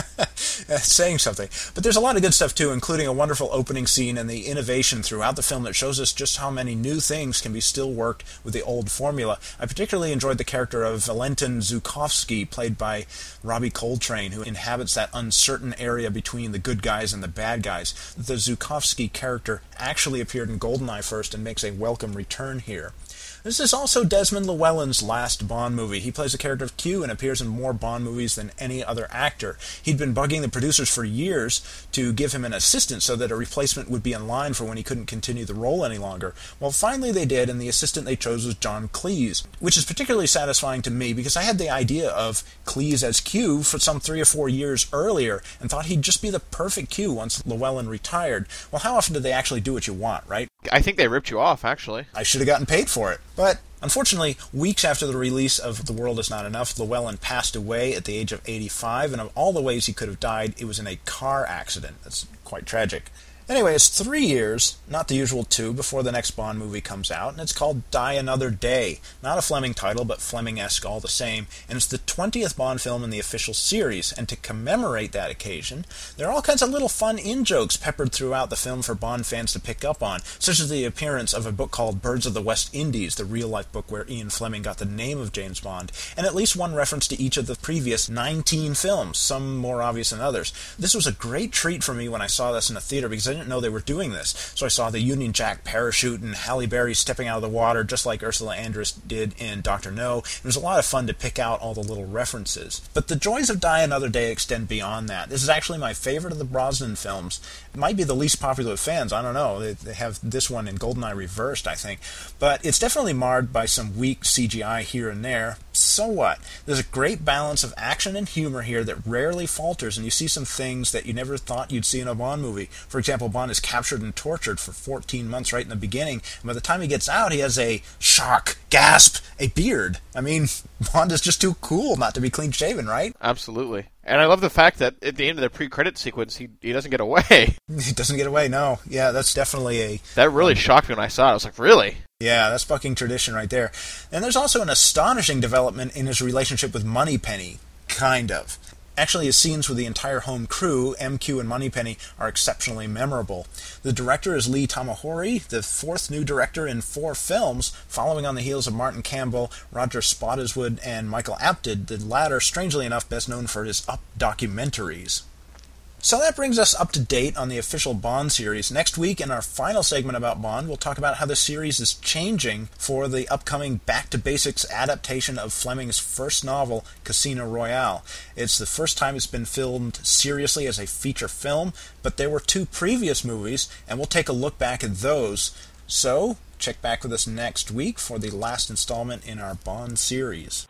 Saying something. But there's a lot of good stuff, too, including a wonderful opening scene and the innovation throughout the film that shows us just how many new things can be still worked with the old formula. I particularly enjoyed the character of Valentin Zukovsky, played by Robbie Coltrane, who inhabits that uncertain area between the good guys and the bad guys. The Zukovsky character actually appeared in GoldenEye first and makes a welcome return here. This is also Desmond Llewellyn's last Bond movie. He plays the character of Q and appears in more Bond movies than any other actor. He'd been bugging the producers for years to give him an assistant so that a replacement would be in line for when he couldn't continue the role any longer. Well, finally they did, and the assistant they chose was John Cleese, which is particularly satisfying to me because I had the idea of Cleese as Q for some three or four years earlier and thought he'd just be the perfect Q once Llewellyn retired. Well, how often do they actually do what you want, right? I think they ripped you off, actually. I should have gotten paid for it. But unfortunately, weeks after the release of The World Is Not Enough, Llewellyn passed away at the age of eighty-five, and of all the ways he could have died, it was in a car accident. That's quite tragic. Anyway, it's three years, not the usual two, before the next Bond movie comes out, and it's called Die Another Day. Not a Fleming title, but Fleming-esque all the same, and it's the twentieth Bond film in the official series, and to commemorate that occasion, there are all kinds of little fun in-jokes peppered throughout the film for Bond fans to pick up on, such as the appearance of a book called Birds of the West Indies, the real-life book where Ian Fleming got the name of James Bond, and at least one reference to each of the previous nineteen films, some more obvious than others. This was a great treat for me when I saw this in a theater, because I didn't know they were doing this. So I saw the Union Jack parachute and Halle Berry stepping out of the water just like Ursula Andress did in Doctor No. It was a lot of fun to pick out all the little references. But the joys of Die Another Day extend beyond that. This is actually my favorite of the Brosnan films. It might be the least popular with fans. I don't know. They, they have this one in GoldenEye reversed, I think. But it's definitely marred by some weak C G I here and there. So what? There's a great balance of action and humor here that rarely falters, and you see some things that you never thought you'd see in a Bond movie. For example, Bond is captured and tortured for fourteen months right in the beginning, and by the time he gets out, he has a shock, gasp, a beard. I mean, Bond is just too cool not to be clean-shaven, right? Absolutely. And I love the fact that at the end of the pre-credit sequence, he he doesn't get away. He doesn't get away, no. Yeah, that's definitely a... That really um, shocked me when I saw it. I was like, really? Yeah, that's fucking tradition right there. And there's also an astonishing development in his relationship with Moneypenny. Kind of. Actually, his scenes with the entire home crew, M Q and Moneypenny, are exceptionally memorable. The director is Lee Tamahori, the fourth new director in four films, following on the heels of Martin Campbell, Roger Spottiswoode, and Michael Apted, the latter, strangely enough, best known for his Up documentaries. So that brings us up to date on the official Bond series. Next week, in our final segment about Bond, we'll talk about how the series is changing for the upcoming Back to Basics adaptation of Fleming's first novel, Casino Royale. It's the first time it's been filmed seriously as a feature film, but there were two previous movies, and we'll take a look back at those. So, check back with us next week for the last installment in our Bond series.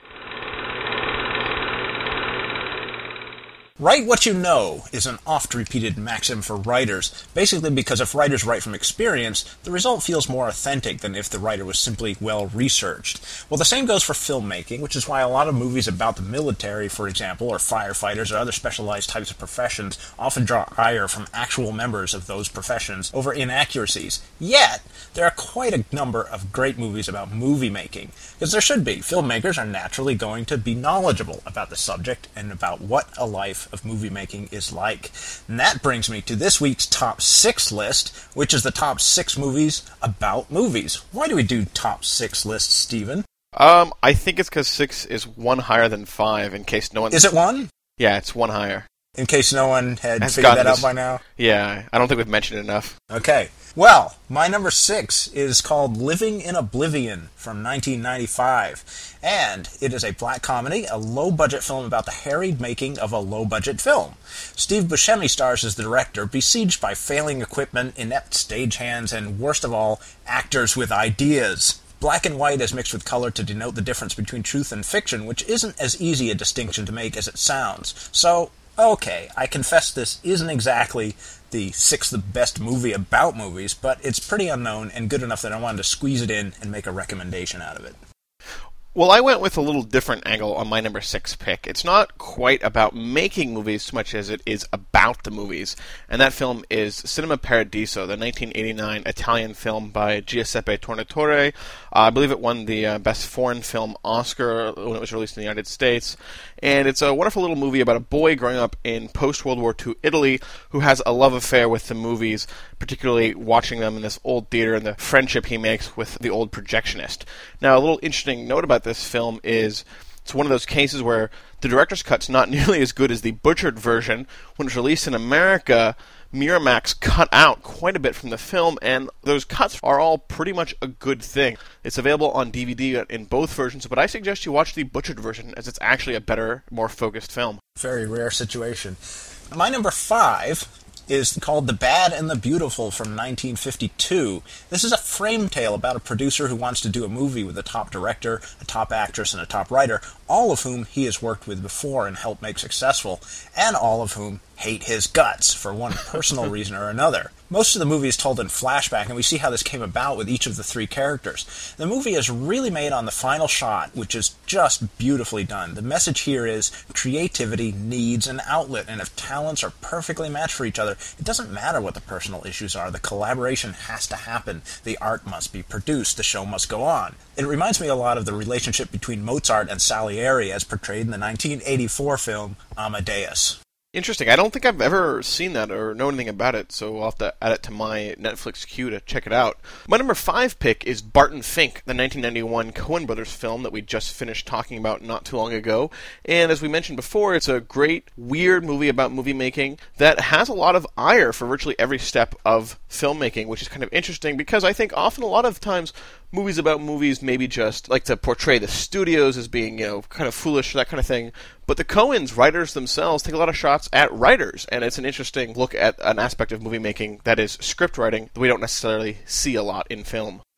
Write what you know is an oft-repeated maxim for writers, basically because if writers write from experience, the result feels more authentic than if the writer was simply well-researched. Well, the same goes for filmmaking, which is why a lot of movies about the military, for example, or firefighters or other specialized types of professions often draw ire from actual members of those professions over inaccuracies. Yet, there are quite a number of great movies about movie making, because there should be. Filmmakers are naturally going to be knowledgeable about the subject and about what a life of movie making is like. And that brings me to this week's top six list, which is the top six movies about movies. Why do we do top six lists, Stephen? Um, I think it's because six is one higher than five, in case no one... Is it one? Yeah, it's one higher. In case no one had Has figured that this... out by now? Yeah, I don't think we've mentioned it enough. Okay. Well, my number six is called Living in Oblivion from nineteen ninety-five. And it is a black comedy, a low-budget film about the harried making of a low-budget film. Steve Buscemi stars as the director, besieged by failing equipment, inept stagehands, and worst of all, actors with ideas. Black and white is mixed with color to denote the difference between truth and fiction, which isn't as easy a distinction to make as it sounds. So, okay, I confess this isn't exactly the sixth best movie about movies, but it's pretty unknown and good enough that I wanted to squeeze it in and make a recommendation out of it. Well, I went with a little different angle on my number six pick. It's not quite about making movies so much as it is about the movies. And that film is Cinema Paradiso, the nineteen eighty-nine Italian film by Giuseppe Tornatore. Uh, I believe it won the uh, Best Foreign Film Oscar when it was released in the United States. And it's a wonderful little movie about a boy growing up in post-World War Two Italy who has a love affair with the movies, particularly watching them in this old theater and the friendship he makes with the old projectionist. Now, a little interesting note about this film is it's one of those cases where the director's cut's not nearly as good as the butchered version. When it was released in America, Miramax cut out quite a bit from the film, and those cuts are all pretty much a good thing. It's available on D V D in both versions, but I suggest you watch the butchered version, as it's actually a better, more focused film. Very rare situation. My number five is called The Bad and the Beautiful from nineteen fifty-two. This is a frame tale about a producer who wants to do a movie with a top director, a top actress, and a top writer, all of whom he has worked with before and helped make successful, and all of whom hate his guts for one personal reason or another. Most of the movie is told in flashback, and we see how this came about with each of the three characters. The movie is really made on the final shot, which is just beautifully done. The message here is creativity needs an outlet, and if talents are perfectly matched for each other, it doesn't matter what the personal issues are. The collaboration has to happen. The art must be produced. The show must go on. It reminds me a lot of the relationship between Mozart and Salieri as portrayed in the nineteen eighty-four film Amadeus. Interesting. I don't think I've ever seen that or know anything about it, so I'll have to add it to my Netflix queue to check it out. My number five pick is Barton Fink, the nineteen ninety-one Coen Brothers film that we just finished talking about not too long ago. And as we mentioned before, it's a great, weird movie about movie making that has a lot of ire for virtually every step of filmmaking, which is kind of interesting because I think often a lot of times movies about movies maybe just like to portray the studios as being, you know, kind of foolish, that kind of thing. But the Coens, writers themselves, take a lot of shots at writers, and it's an interesting look at an aspect of movie making that is script writing that we don't necessarily see a lot in film.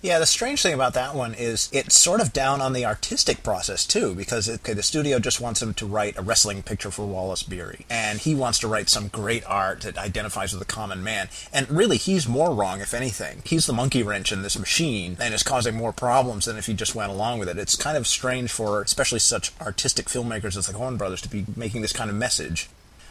Yeah, the strange thing about that one is it's sort of down on the artistic process, too, because okay, the studio just wants him to write a wrestling picture for Wallace Beery, and he wants to write some great art that identifies with the common man, and really, he's more wrong, if anything. He's the monkey wrench in this machine, and is causing more problems than if he just went along with it. It's kind of strange for especially such artistic filmmakers as the Coen brothers to be making this kind of message.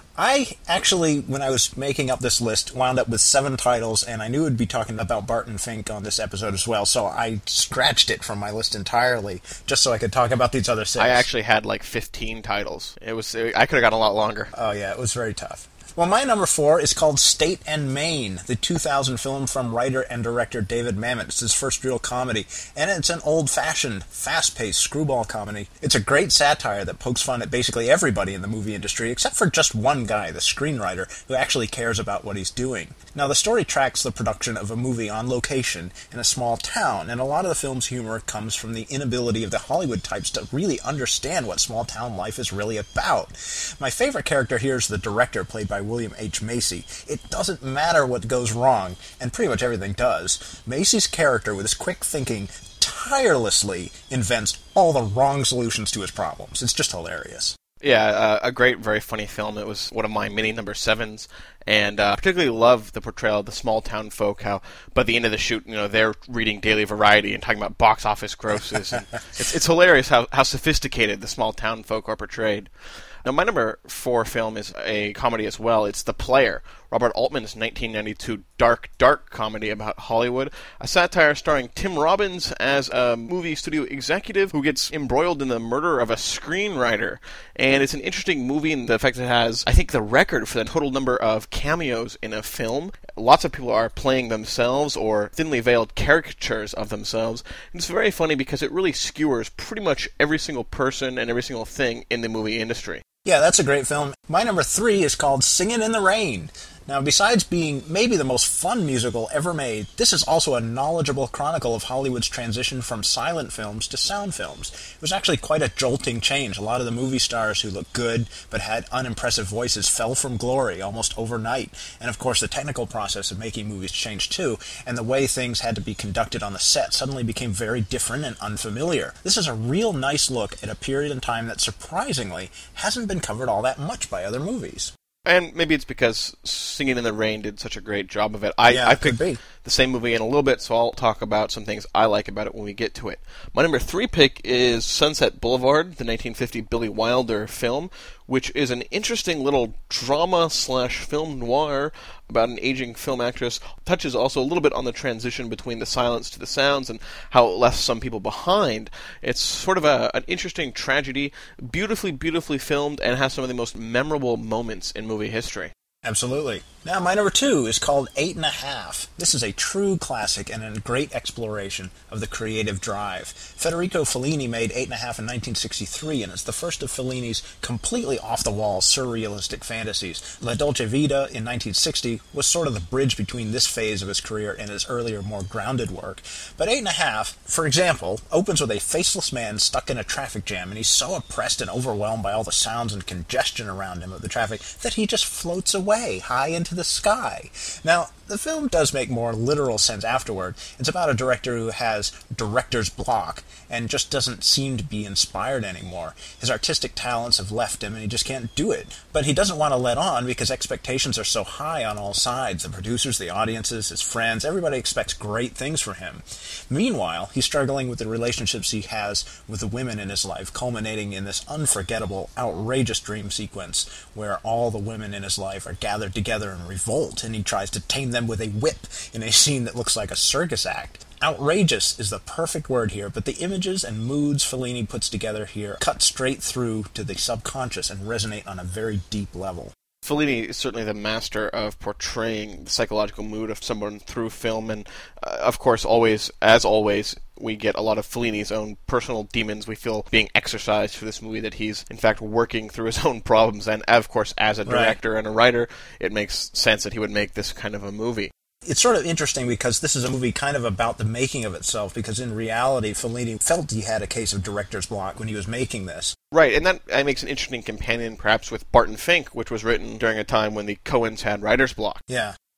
I actually, when I was making up this list, wound up with seven titles, and I knew we'd be talking about Barton Fink on this episode as well, so I scratched it from my list entirely, just so I could talk about these other six. I actually had like fifteen titles. It was I could have gone a lot longer. Oh yeah, it was very tough. Well, my number four is called State and Maine, the two thousand film from writer and director David Mamet. It's his first real comedy, and it's an old-fashioned, fast-paced screwball comedy. It's a great satire that pokes fun at basically everybody in the movie industry, except for just one guy, the screenwriter, who actually cares about what he's doing. Now, the story tracks the production of a movie on location in a small town, and a lot of the film's humor comes from the inability of the Hollywood types to really understand what small-town life is really about. My favorite character here is the director, played by William H. Macy. It doesn't matter what goes wrong, and pretty much everything does. Macy's character, with his quick thinking, tirelessly invents all the wrong solutions to his problems. It's just hilarious. Yeah, uh, a great, very funny film. It was one of my mini number sevens, and uh, particularly love the portrayal of the small town folk. How by the end of the shoot, you know, they're reading Daily Variety and talking about box office grosses. And it's, it's hilarious how, how sophisticated the small town folk are portrayed. Now, my number four film is a comedy as well. It's The Player, Robert Altman's nineteen ninety-two dark, dark comedy about Hollywood. A satire starring Tim Robbins as a movie studio executive who gets embroiled in the murder of a screenwriter. And it's an interesting movie in the fact that it has, I think, the record for the total number of cameos in a film. Lots of people are playing themselves or thinly veiled caricatures of themselves. And it's very funny because it really skewers pretty much every single person and every single thing in the movie industry. Yeah, that's a great film. My number three is called Singin' in the Rain. Now, besides being maybe the most fun musical ever made, this is also a knowledgeable chronicle of Hollywood's transition from silent films to sound films. It was actually quite a jolting change. A lot of the movie stars who looked good but had unimpressive voices fell from glory almost overnight. And of course, the technical process of making movies changed too, and the way things had to be conducted on the set suddenly became very different and unfamiliar. This is a real nice look at a period in time that surprisingly hasn't been covered all that much by other movies. And maybe it's because Singing in the Rain did such a great job of it. I, yeah, I it picked could be. the same movie in a little bit, so I'll talk about some things I like about it when we get to it. My number three pick is Sunset Boulevard, the nineteen fifty Billy Wilder film, which is an interesting little drama slash film noir about an aging film actress. Touches also a little bit on the transition between the silence to the sounds and how it left some people behind. It's sort of a, an interesting tragedy, beautifully, beautifully filmed, and has some of the most memorable moments in movie history. Absolutely. Now, my number two is called Eight and a Half. This is a true classic and a great exploration of the creative drive. Federico Fellini made Eight and a Half in nineteen sixty-three, and it's the first of Fellini's completely off-the-wall surrealistic fantasies. La Dolce Vita in nineteen sixty was sort of the bridge between this phase of his career and his earlier, more grounded work. But Eight and a Half, for example, opens with a faceless man stuck in a traffic jam, and he's so oppressed and overwhelmed by all the sounds and congestion around him of the traffic that he just floats away, high into the sky. Now, the film does make more literal sense afterward. It's about a director who has director's block and just doesn't seem to be inspired anymore. His artistic talents have left him and he just can't do it. But he doesn't want to let on because expectations are so high on all sides. The producers, the audiences, his friends, everybody expects great things from him. Meanwhile, he's struggling with the relationships he has with the women in his life, culminating in this unforgettable, outrageous dream sequence where all the women in his life are gathered together in revolt and he tries to tame them with a whip in a scene that looks like a circus act. Outrageous is the perfect word here, but the images and moods Fellini puts together here cut straight through to the subconscious and resonate on a very deep level. Fellini is certainly the master of portraying the psychological mood of someone through film, and uh, of course, always, as always, we get a lot of Fellini's own personal demons we feel being exercised for this movie, that he's, in fact, working through his own problems, and of course, as a director right. and a writer, it makes sense that he would make this kind of a movie. It's sort of interesting because this is a movie kind of about the making of itself, because in reality, Fellini felt he had a case of director's block when he was making this. Right, and that uh, makes an interesting companion, perhaps, with Barton Fink, which was written during a time when the Coens had writer's block. Yeah.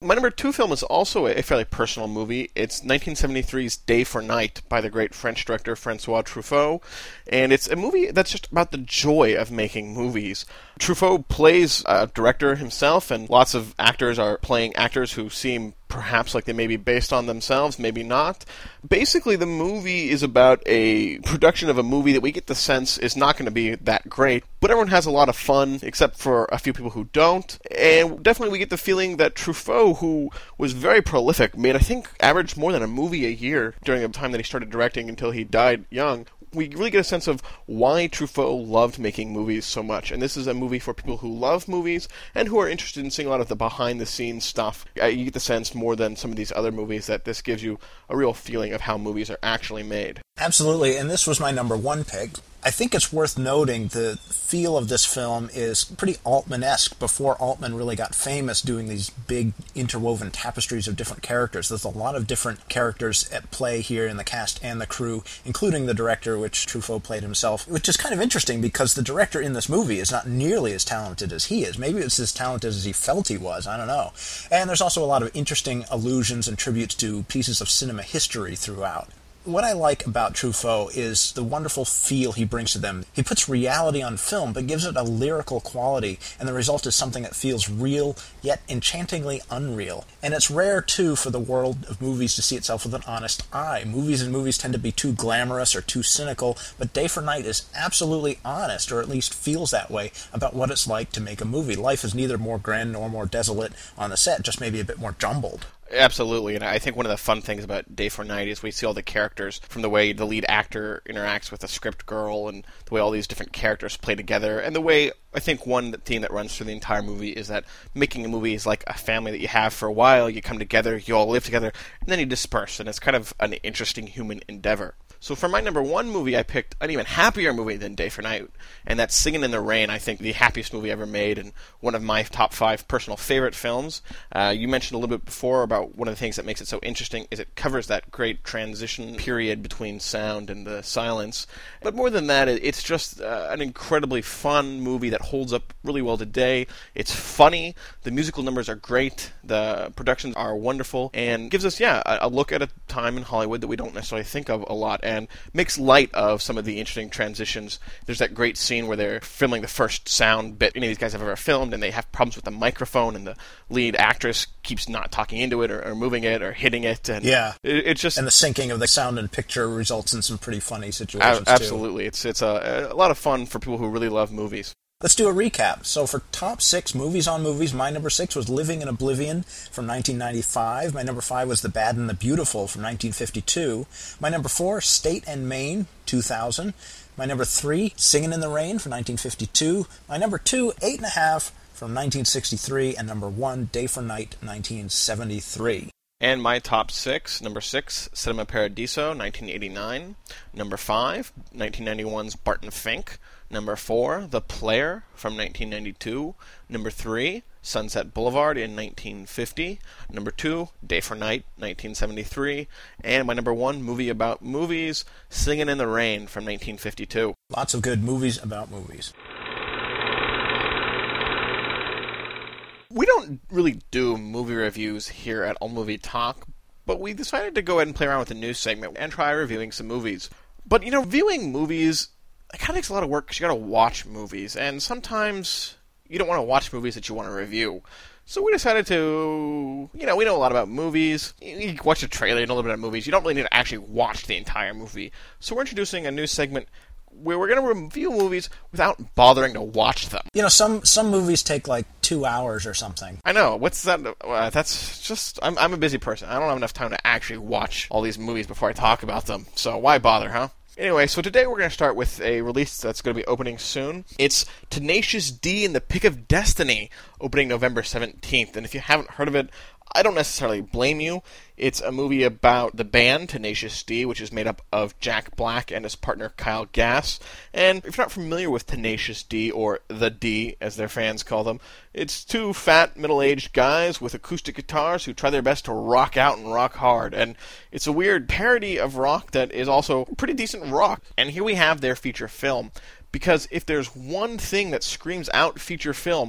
My number two film is also a fairly personal movie. It's nineteen seventy-three's Day for Night by the great French director Francois Truffaut, and it's a movie that's just about the joy of making movies. Truffaut plays a director himself, and lots of actors are playing actors who seem perhaps like they may be based on themselves, maybe not. Basically, the movie is about a production of a movie that we get the sense is not going to be that great, but everyone has a lot of fun, except for a few people who don't. And definitely we get the feeling that Truffaut, who was very prolific, made, I think, averaged more than a movie a year during the time that he started directing until he died young. We really get a sense of why Truffaut loved making movies so much. And this is a movie for people who love movies and who are interested in seeing a lot of the behind-the-scenes stuff. Uh, you get the sense more than some of these other movies that this gives you a real feeling of how movies are actually made. Absolutely, and this was my number one pick. I think it's worth noting the feel of this film is pretty Altman-esque before Altman really got famous doing these big interwoven tapestries of different characters. There's a lot of different characters at play here in the cast and the crew, including the director, which Truffaut played himself, which is kind of interesting because the director in this movie is not nearly as talented as he is. Maybe it's as talented as he felt he was, I don't know. And there's also a lot of interesting allusions and tributes to pieces of cinema history throughout. What I like about Truffaut is the wonderful feel he brings to them. He puts reality on film, but gives it a lyrical quality, and the result is something that feels real, yet enchantingly unreal. And it's rare, too, for the world of movies to see itself with an honest eye. Movies and movies tend to be too glamorous or too cynical, but Day for Night is absolutely honest, or at least feels that way, about what it's like to make a movie. Life is neither more grand nor more desolate on the set, just maybe a bit more jumbled. Absolutely, and I think one of the fun things about Day for Night is we see all the characters, from the way the lead actor interacts with the script girl, and the way all these different characters play together, and the way, I think one theme that runs through the entire movie is that making a movie is like a family that you have for a while. You come together, you all live together, and then you disperse, and it's kind of an interesting human endeavor. So for my number one movie, I picked an even happier movie than Day for Night, and that's Singin' in the Rain, I think the happiest movie ever made, and one of my top five personal favorite films. Uh, you mentioned a little bit before about one of the things that makes it so interesting is it covers that great transition period between sound and the silence. But more than that, it's just uh, an incredibly fun movie that holds up really well today. It's funny, the musical numbers are great, the productions are wonderful, and gives us, yeah, a, a look at a time in Hollywood that we don't necessarily think of a lot, and makes light of some of the interesting transitions. There's that great scene where they're filming the first sound bit any of these guys have ever filmed, and they have problems with the microphone, and the lead actress keeps not talking into it, or, or moving it, or hitting it, and yeah, it, it's just... And the syncing of the sound and picture results in some pretty funny situations, a- absolutely. Too. It's it's a, a lot of fun for people who really love movies. Let's do a recap. So for top six movies on movies, my number six was Living in Oblivion from nineteen ninety-five. My number five was The Bad and the Beautiful from nineteen fifty-two. My number four, State and Maine, two thousand. My number three, Singin' in the Rain from nineteen fifty-two. My number two, Eight and a Half from nineteen sixty-three. And number one, Day for Night, nineteen seventy-three. And my top six, number six, Cinema Paradiso, nineteen eighty-nine. Number five, nineteen ninety-one's Barton Fink. Number four, The Player from nineteen ninety-two. Number three, Sunset Boulevard in nineteen fifty. Number two, Day for Night, nineteen seventy-three. And my number one movie about movies, Singin' in the Rain from nineteen fifty-two. Lots of good movies about movies. We don't really do movie reviews here at All Movie Talk, but we decided to go ahead and play around with the news segment and try reviewing some movies. But, you know, viewing movies, it kind of takes a lot of work because you got to watch movies, and sometimes you don't want to watch movies that you want to review. So we decided to, you know, we know a lot about movies. You watch a trailer, you know a little bit about movies. You don't really need to actually watch the entire movie. So we're introducing a new segment where we're going to review movies without bothering to watch them. You know, some some movies take like two hours or something. I know. What's that? Uh, that's just... I'm, I'm a busy person. I don't have enough time to actually watch all these movies before I talk about them. So why bother, huh? Anyway, so today we're going to start with a release that's going to be opening soon. It's Tenacious D and the Pick of Destiny, opening November seventeenth. And if you haven't heard of it, I don't necessarily blame you. It's a movie about the band Tenacious D, which is made up of Jack Black and his partner Kyle Gass. And if you're not familiar with Tenacious D, or The D, as their fans call them, it's two fat, middle-aged guys with acoustic guitars who try their best to rock out and rock hard. And it's a weird parody of rock that is also pretty decent rock. And here we have their feature film. Because if there's one thing that screams out feature film,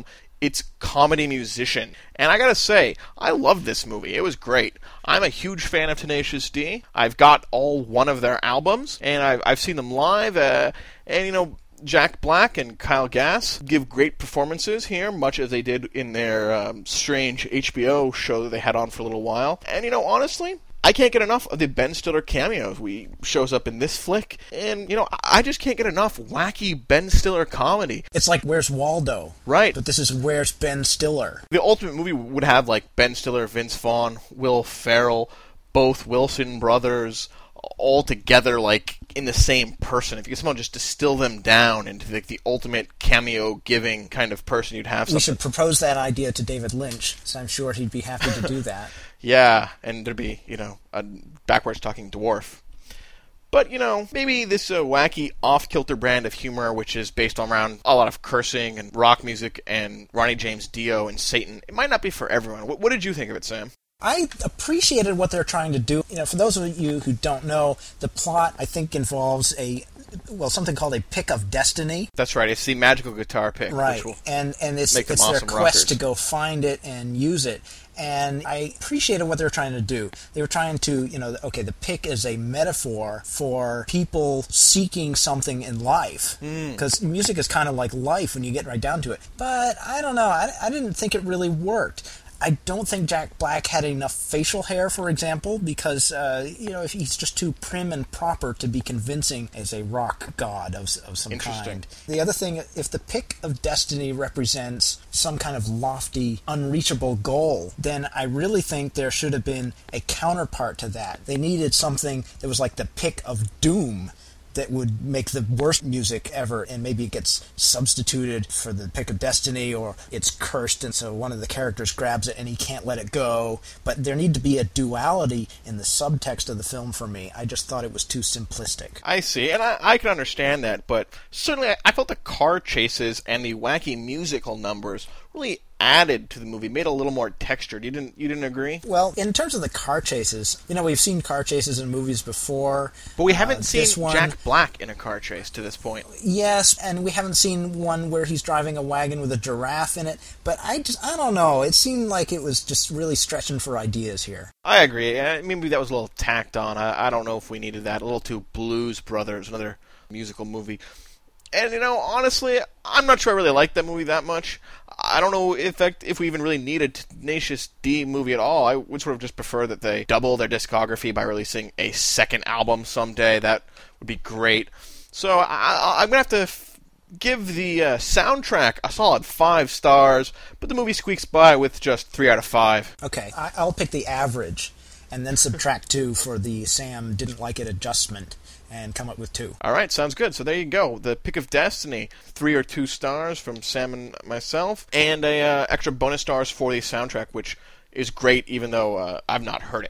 its comedy musician. And I gotta say, I loved this movie. It was great. I'm a huge fan of Tenacious D. I've got all one of their albums, and I've, I've seen them live, uh, and, you know, Jack Black and Kyle Gass give great performances here, much as they did in their um, strange H B O show that they had on for a little while. And, you know, honestly, I can't get enough of the Ben Stiller cameos. He shows up in this flick, and, you know, I just can't get enough wacky Ben Stiller comedy. It's like Where's Waldo? Right. But this is Where's Ben Stiller? The ultimate movie would have, like, Ben Stiller, Vince Vaughn, Will Ferrell, both Wilson brothers, all together, like, in the same person. If you could somehow just distill them down into like the ultimate cameo-giving kind of person, you'd have something. We should propose that idea to David Lynch, so I'm sure he'd be happy to do that. Yeah, and there'd be, you know, a backwards-talking dwarf. But, you know, maybe this uh, wacky off-kilter brand of humor, which is based on around a lot of cursing and rock music and Ronnie James Dio and Satan, it might not be for everyone. What, what did you think of it, Sam? I appreciated what they're trying to do. You know, for those of you who don't know, the plot, I think, involves a, well, something called a pick of destiny. That's right. It's the magical guitar pick. Right. Which will and and it's, make them it's awesome their quest rockers. to go find it and use it. And I appreciated what they were trying to do. They were trying to, you know, okay, the pick is a metaphor for people seeking something in life. Because mm. music is kind of like life when you get right down to it. But I don't know. I, I didn't think it really worked. I don't think Jack Black had enough facial hair, for example, because, uh, you know, if he's just too prim and proper to be convincing as a rock god of, of some kind. The other thing, if the pick of destiny represents some kind of lofty, unreachable goal, then I really think there should have been a counterpart to that. They needed something that was like the pick of doom, that would make the worst music ever, and maybe it gets substituted for the pick of destiny, or it's cursed and so one of the characters grabs it and he can't let it go. But there need to be a duality in the subtext of the film for me. I just thought it was too simplistic. I see, and I, I can understand that, but certainly I, I felt the car chases and the wacky musical numbers really added to the movie, made it a little more textured. You didn't you didn't agree? Well, in terms of the car chases, you know, we've seen car chases in movies before. But we haven't uh, seen one, Jack Black in a car chase to this point. Yes, and we haven't seen one where he's driving a wagon with a giraffe in it. But I just, I don't know. It seemed like it was just really stretching for ideas here. I agree. Maybe that was a little tacked on. I, I don't know if we needed that. A little too Blues Brothers, another musical movie. And, you know, honestly, I'm not sure I really like that movie that much. I don't know if fact, if we even really need a Tenacious D movie at all. I would sort of just prefer that they double their discography by releasing a second album someday. That would be great. So I, I'm going to have to f- give the uh, soundtrack a solid five stars, but the movie squeaks by with just three out of five. Okay, I, I'll pick the average and then subtract two for the Sam didn't like it adjustment, and come up with two. All right, sounds good. So there you go. The Pick of Destiny, three or two stars from Sam and myself, and a uh, extra bonus stars for the soundtrack, which is great, even though uh, I've not heard it.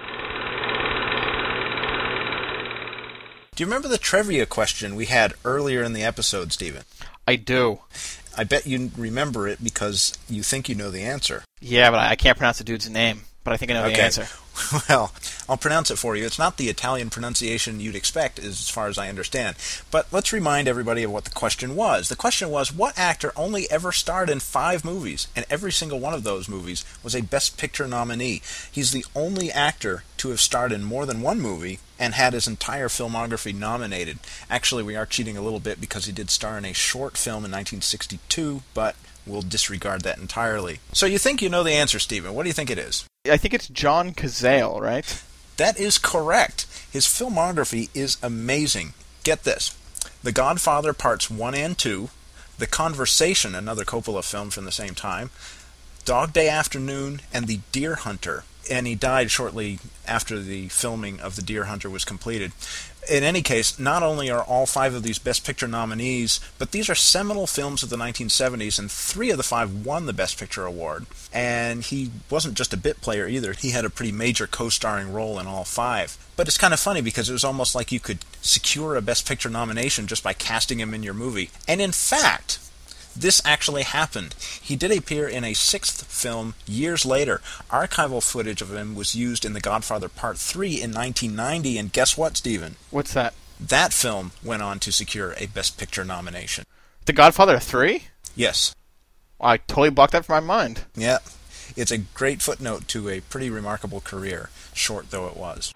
Do you remember the trivia question we had earlier in the episode, Stephen? I do. I bet you remember it because you think you know the answer. Yeah, but I can't pronounce the dude's name. But I think I know okay. the answer. Well, I'll pronounce it for you. It's not the Italian pronunciation you'd expect, as far as I understand. But let's remind everybody of what the question was. The question was, what actor only ever starred in five movies, and every single one of those movies was a Best Picture nominee? He's the only actor to have starred in more than one movie and had his entire filmography nominated. Actually, we are cheating a little bit because he did star in a short film in nineteen sixty-two, but we'll disregard that entirely. So you think you know the answer, Stephen. What do you think it is? I think it's John Cazale, right? That is correct. His filmography is amazing. Get this. The Godfather Parts one and two, The Conversation, another Coppola film from the same time, Dog Day Afternoon, and The Deer Hunter. And he died shortly after the filming of The Deer Hunter was completed. In any case, not only are all five of these Best Picture nominees, but these are seminal films of the nineteen seventies, and three of the five won the Best Picture award. And he wasn't just a bit player either. He had a pretty major co-starring role in all five. But it's kind of funny because it was almost like you could secure a Best Picture nomination just by casting him in your movie. And in fact, this actually happened. He did appear in a sixth film years later. Archival footage of him was used in The Godfather Part three in nineteen ninety, and guess what, Stephen? What's that? That film went on to secure a Best Picture nomination. The Godfather three? Yes. I totally blocked that from my mind. Yeah. It's a great footnote to a pretty remarkable career, short though it was.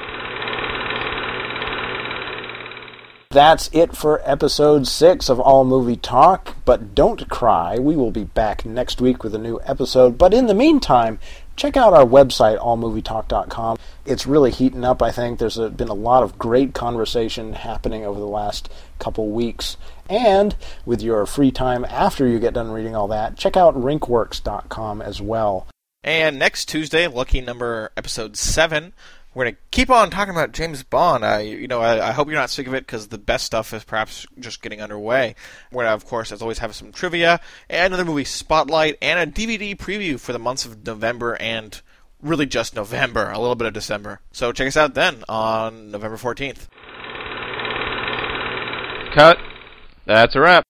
That's it for episode six of All Movie Talk, but don't cry, we will be back next week with a new episode, but in the meantime, check out our website, all movie talk dot com. It's really heating up, I think. There's a, been a lot of great conversation happening over the last couple weeks, and with your free time after you get done reading all that, check out rinkworks dot com as well. And next Tuesday, lucky number episode seven, we're going to keep on talking about James Bond. I, you know, I, I hope you're not sick of it, because the best stuff is perhaps just getting underway. We're going to, of course, as always, have some trivia, and another movie spotlight, and a D V D preview for the months of November and really just November, a little bit of December. So check us out then on November fourteenth. Cut. That's a wrap.